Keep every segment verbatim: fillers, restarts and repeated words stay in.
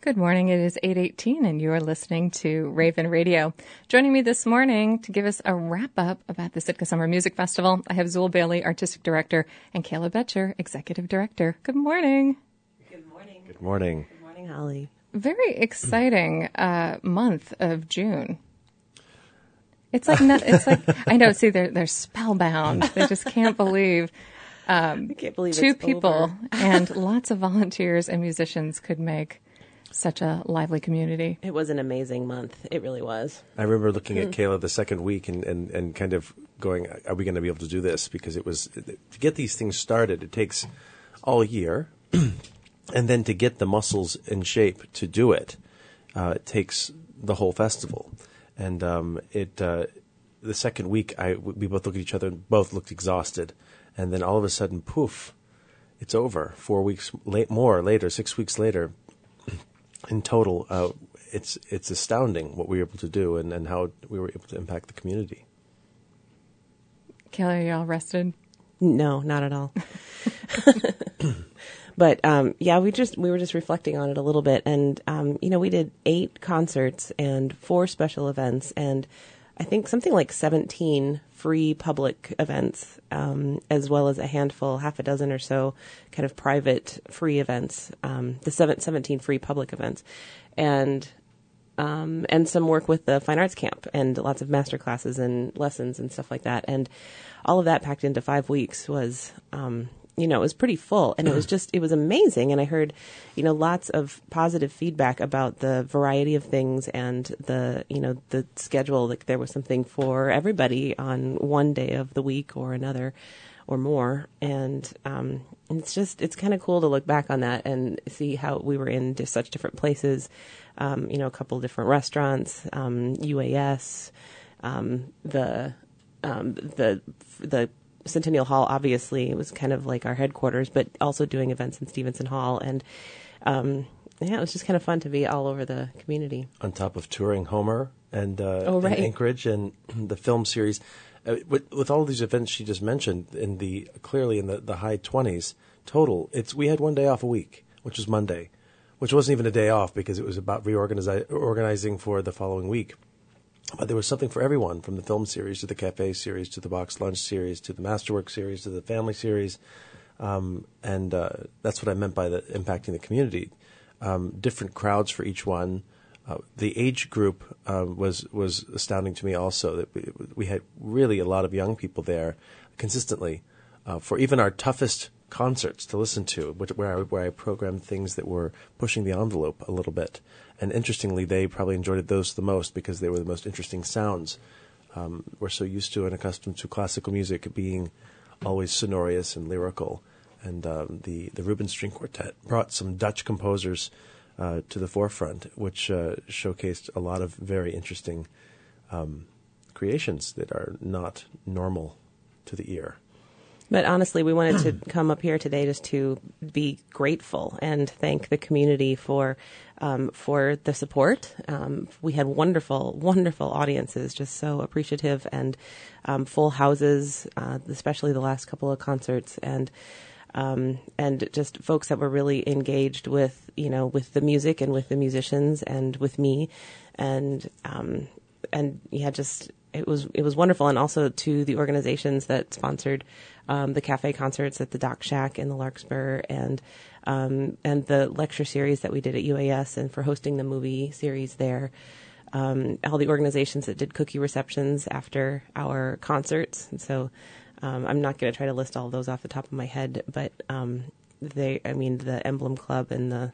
Good morning. It is eight eighteen, and you are listening to Raven Radio. Joining me this morning to give us a wrap-up about the Sitka Summer Music Festival, I have Zool Bailey, Artistic Director, and Kayla Betcher, Executive Director. Good morning. Good morning. Good morning. Good morning, Holly. Very exciting uh, month of June. It's like, not, it's like I know, see, they're, they're spellbound. They just can't believe... Um, I can't believe two it's people over. and lots of volunteers and musicians could make such a lively community. It was an amazing month. It really was. I remember looking at Kayla the second week and, and, and kind of going, are we going to be able to do this? Because it was, to get these things started, it takes all year. And then to get the muscles in shape to do it, uh, it takes the whole festival. And um, it uh, the second week, I, we both looked at each other and both looked exhausted. And then all of a sudden, poof, it's over. Four weeks late, more later, six weeks later, in total, uh, it's it's astounding what we were able to do and, and how we were able to impact the community. Kelly, are you all rested? No, not at all. But um, yeah, we just we were just reflecting on it a little bit, and um, you know, we did eight concerts and four special events, and I think something like seventeen free public events, um, as well as a handful, half a dozen or so, kind of private free events. Um, the seven, seventeen free public events, and um, and some work with the Fine Arts Camp, and lots of master classes and lessons and stuff like that. And all of that packed into five weeks was. Um, You know, it was pretty full, and it was just, it was amazing. And I heard, you know, lots of positive feedback about the variety of things and the, you know, the schedule. Like there was something for everybody on one day of the week or another or more. And um, it's just, it's kind of cool to look back on that and see how we were in just such different places. Um, you know, a couple of different restaurants, um, U A S, um, the, um, the, the, Centennial Hall, obviously, it was kind of like our headquarters, but also doing events in Stevenson Hall. And, um, yeah, it was just kind of fun to be all over the community. On top of touring Homer and, uh, oh, right. and Anchorage and the film series. Uh, with, with all of these events she just mentioned, in the clearly in the, the high twenties total, it's we had one day off a week, which was Monday, which wasn't even a day off because it was about reorganizing organizing for the following week. But there was something for everyone, from the film series to the cafe series to the box lunch series to the masterwork series to the family series. Um, and uh, that's what I meant by the impacting the community. Um, different crowds for each one. Uh, the age group uh, was was astounding to me also. That we, we had really a lot of young people there consistently uh, for even our toughest concerts to listen to, which, where I, where I programmed things that were pushing the envelope a little bit. And interestingly, they probably enjoyed those the most because they were the most interesting sounds. Um, we're so used to and accustomed to classical music being always sonorous and lyrical. And um, the, the Rubens String Quartet brought some Dutch composers uh, to the forefront, which uh, showcased a lot of very interesting um, creations that are not normal to the ear. But honestly, we wanted to come up here today just to be grateful and thank the community for um, for the support. Um, we had wonderful, wonderful audiences, just so appreciative, and um, full houses, uh, especially the last couple of concerts, and um, and just folks that were really engaged with, you know, with the music and with the musicians and with me, and um, and yeah, just. It was it was wonderful, and also to the organizations that sponsored um, the cafe concerts at the Dock Shack in the Larkspur, and um, and the lecture series that we did at U A S, and for hosting the movie series there. Um, all the organizations that did cookie receptions after our concerts, and so um, I'm not going to try to list all of those off the top of my head, but um, they, I mean, the Emblem Club and the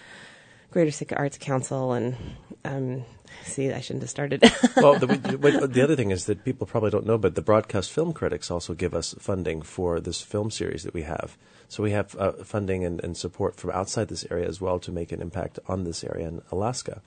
Greater Sitka Arts Council, and um, see, I shouldn't have started. Well, the, the other thing is that people probably don't know, but the Broadcast Film Critics also give us funding for this film series that we have. So we have uh, funding and, and support from outside this area as well to make an impact on this area in Alaska.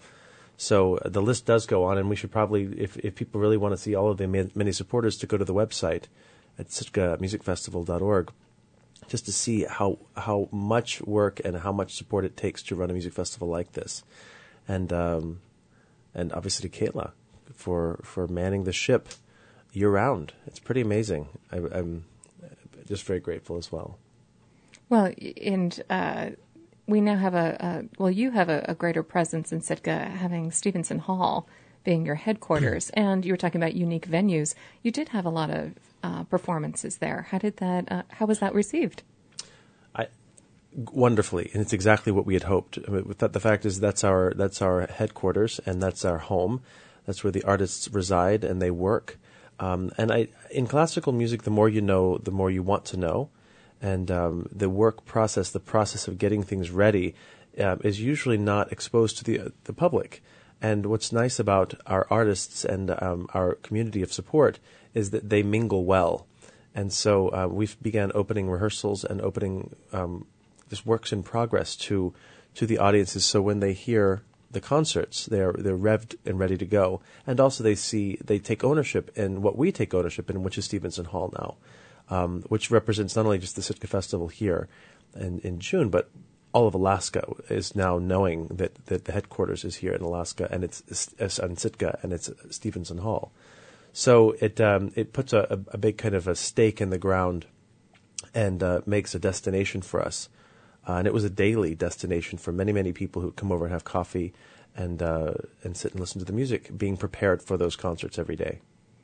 So uh, the list does go on, and we should probably, if, if people really want to see all of the many supporters, to go to the website at sitka music festival dot org. Just to see how how much work and how much support it takes to run a music festival like this, and um, and obviously to Kayla for for manning the ship year round. It's pretty amazing. I, I'm just very grateful as well. Well, and uh, we now have a, a well, you have a, a greater presence in Sitka, having Stevenson Hall being your headquarters, and you were talking about unique venues. You did have a lot of uh, performances there. How did that? Uh, how was that received? I, wonderfully, and it's exactly what we had hoped. I mean, the, the fact is, that's our that's our headquarters, and that's our home. That's where the artists reside and they work. Um, and I, in classical music, the more you know, the more you want to know. And um, the work process, the process of getting things ready, uh, is usually not exposed to the uh, the public. And what's nice about our artists and um, our community of support is that they mingle well. And so uh, we've began opening rehearsals and opening um, this works in progress to to the audiences. So when they hear the concerts, they're they're revved and ready to go. And also they see they take ownership in what we take ownership in, which is Stevenson Hall now, um, which represents not only just the Sitka Festival here in, in June, but all of Alaska is now knowing that, that the headquarters is here in Alaska, and it's, it's in Sitka, and it's Stevenson Hall. So it um, it puts a, a big kind of a stake in the ground and uh, makes a destination for us. Uh, and it was a daily destination for many, many people who come over and have coffee and uh, and sit and listen to the music, being prepared for those concerts every day.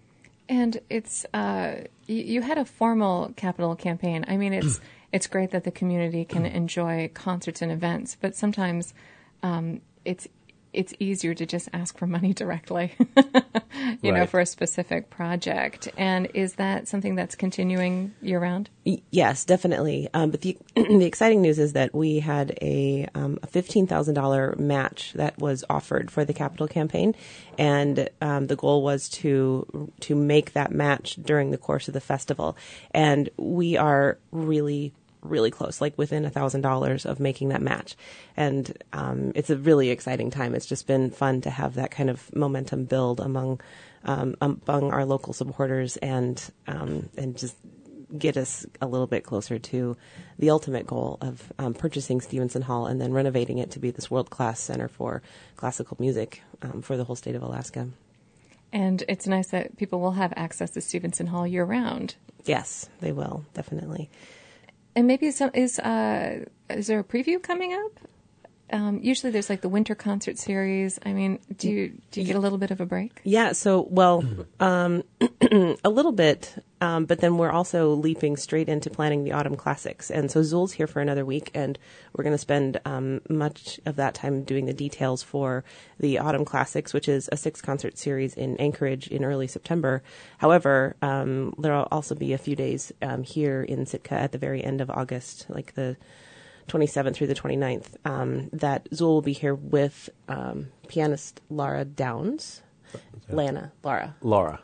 And it's uh, you, you had a formal capital campaign. I mean, it's it's great that the community can enjoy concerts and events, but sometimes um, it's it's easier to just ask for money directly, you right. know, for a specific project. And is that something that's continuing year round? Yes, definitely. Um, but the the exciting news is that we had a, um, a fifteen thousand dollars match that was offered for the capital campaign. And um, the goal was to to make that match during the course of the festival. And we are really really close, like within a thousand dollars of making that match. And um, it's a really exciting time. It's just been fun to have that kind of momentum build among um, among our local supporters and um, and just get us a little bit closer to the ultimate goal of um, purchasing Stevenson Hall and then renovating it to be this world-class center for classical music um, for the whole state of Alaska. And it's nice that people will have access to Stevenson Hall year-round. Yes, they will, definitely. And maybe some, is uh, is there a preview coming up? Um, usually there's like the winter concert series. I mean, do you do you get a little bit of a break? Yeah, so, well, um, a little bit, um, but then we're also leaping straight into planning the autumn classics. And so Zool's here for another week, and we're going to spend um, much of that time doing the details for the autumn classics, which is a six-concert series in Anchorage in early September. However, um, there will also be a few days um, here in Sitka at the very end of August, like the twenty-seventh through the twenty-ninth, um, that Zool will be here with um, pianist Laura Downs. Yeah. Lana, Laura. Laura.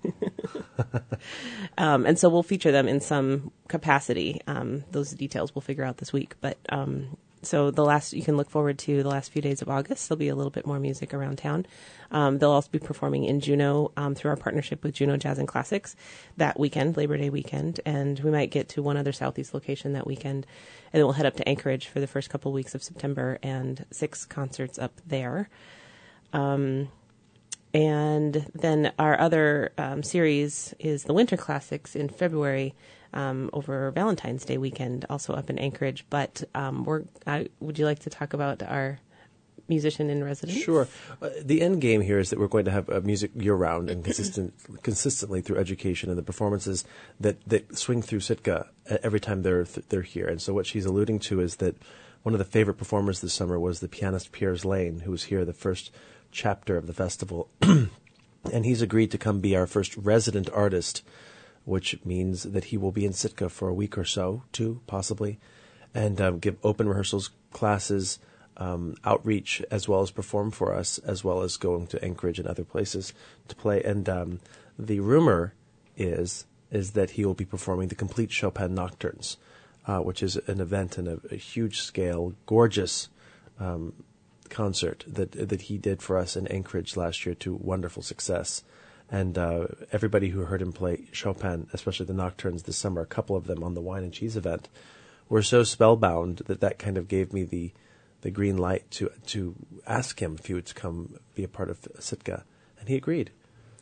um, and so we'll feature them in some capacity. Um, those details we'll figure out this week. But um, so the last, you can look forward to the last few days of August. There'll be a little bit more music around town. Um, they'll also be performing in Juneau um, through our partnership with Juneau Jazz and Classics that weekend, Labor Day weekend. And we might get to one other Southeast location that weekend. And then we'll head up to Anchorage for the first couple weeks of September and six concerts up there. Um, and then our other um, series is the Winter Classics in February um, over Valentine's Day weekend, also up in Anchorage. But um, we're, I, would you like to talk about our musician in residence? Sure. Uh, the end game here is that we're going to have uh, music year-round and consistent, consistently through education and the performances that, that swing through Sitka every time they're th- they're here. And so what she's alluding to is that one of the favorite performers this summer was the pianist Piers Lane, who was here the first chapter of the festival. And he's agreed to come be our first resident artist, which means that he will be in Sitka for a week or so, two, possibly, and um, give open rehearsals, classes, Um, outreach, as well as perform for us, as well as going to Anchorage and other places to play. And um, the rumor is is that he will be performing the complete Chopin Nocturnes, uh, which is an event and a, a huge scale, gorgeous um, concert that that he did for us in Anchorage last year to wonderful success. And uh, everybody who heard him play Chopin, especially the Nocturnes this summer, a couple of them on the Wine and Cheese event, were so spellbound that that kind of gave me the the green light to to ask him if he would come be a part of Sitka, and he agreed.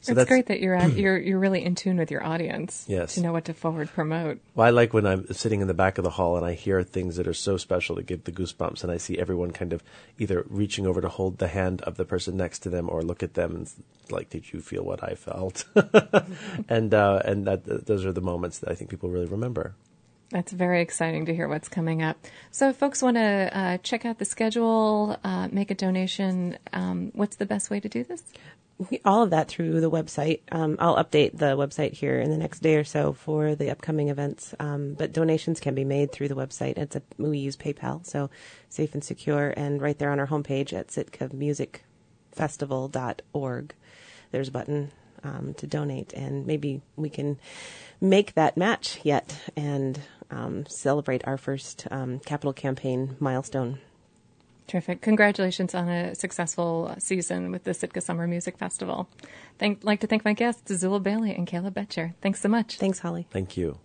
So it's that's great that you're at, you're you're really in tune with your audience. Yes. To know what to forward promote. Well, I like when I'm sitting in the back of the hall and I hear things that are so special that give the goosebumps, and I see everyone kind of either reaching over to hold the hand of the person next to them or look at them and like, did you feel what I felt? and uh, and that those are the moments that I think people really remember. That's very exciting to hear what's coming up. So if folks want to uh, check out the schedule, uh, make a donation, um, what's the best way to do this? All of that through the website. Um, I'll update the website here in the next day or so for the upcoming events. Um, but donations can be made through the website. It's a, we use PayPal, so safe and secure. And right there on our homepage at sitka music festival dot org, there's a button um, to donate. And maybe we can make that match yet and um, celebrate our first um, capital campaign milestone. Terrific. Congratulations on a successful season with the Sitka Summer Music Festival. Thank, like to thank my guests, Zula Bailey and Kayla Boettcher. Thanks so much. Thanks, Holly. Thank you.